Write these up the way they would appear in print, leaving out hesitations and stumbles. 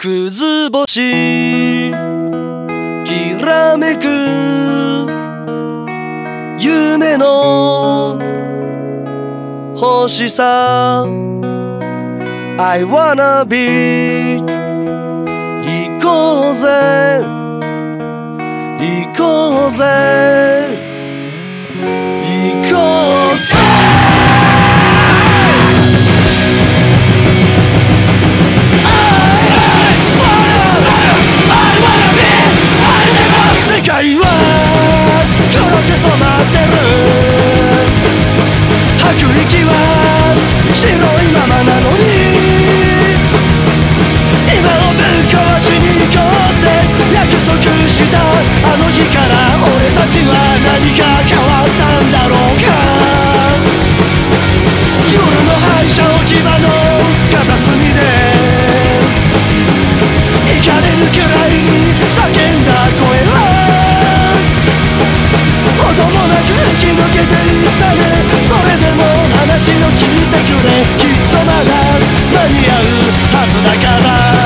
くず星きらめく夢の星さ I wanna be 行こうぜ行こうぜ行こうぜ世界は黒く染まってる吐く息は白いままなのに今をぶっ壊しに行こうって約束したあの日から俺たちは何か変わったんだろうか夜の廃車置き場の片隅でイカれるくらいに叫んだ声はほどもなく生き抜けていったねそれでも話を聞いてくれきっとまだ間に合うはずだから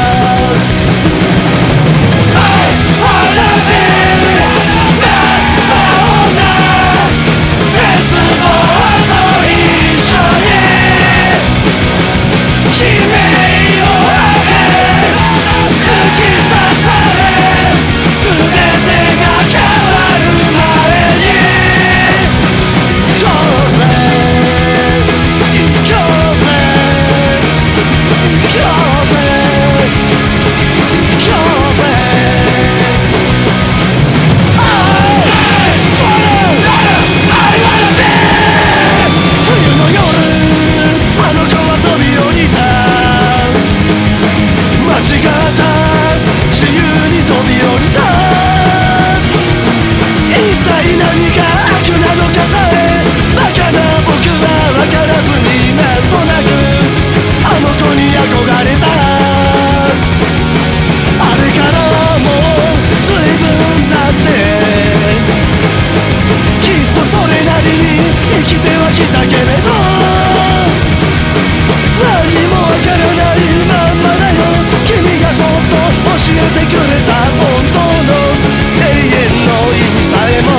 I wanna be そんな絶望と一緒に悲鳴を上げ突き刺され全てが変わる前に行こうぜ行こうぜ行こうぜ行こうぜ冬の夜あの子は飛び降りた間違った自由に飛び降りた一体何が悪なのかさえバカな僕は分からずになんとなくあの子に憧れたあれからもう随分経ってきっとそれなりに生きてはきたけれど何もわからないまんまだよ君がそっと教えてくれた本当の永遠の意味さえも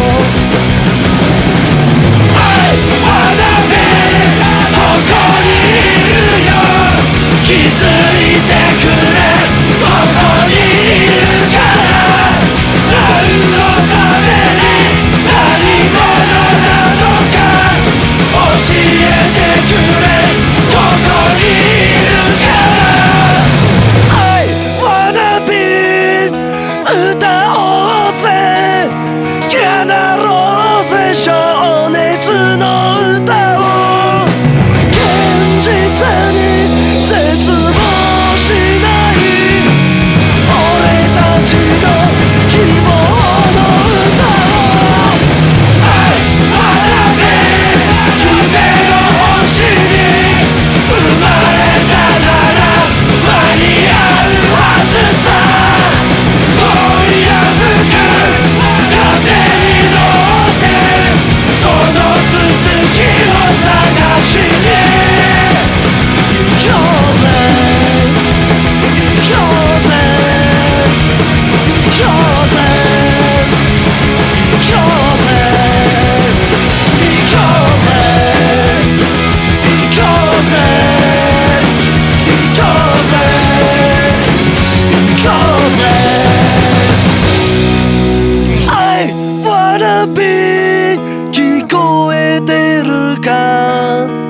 I wanna be ここにいるよ気づいてくれここにいるから何のために何者なのか教えてくれここにいるからI wanna be 歌おうぜ叶ろうぜ情熱の歌を現実に絶望しない俺たちの希望の歌を I wanna be 夢の星に生まれたなら間に合うはずさ今夜吹く風に乗ってその続きを探しに行こうぜ行こうぜ行こうぜ行こうぜ行こうぜ行こうぜ行こうぜ行こうぜ I wanna be 聞こえてるか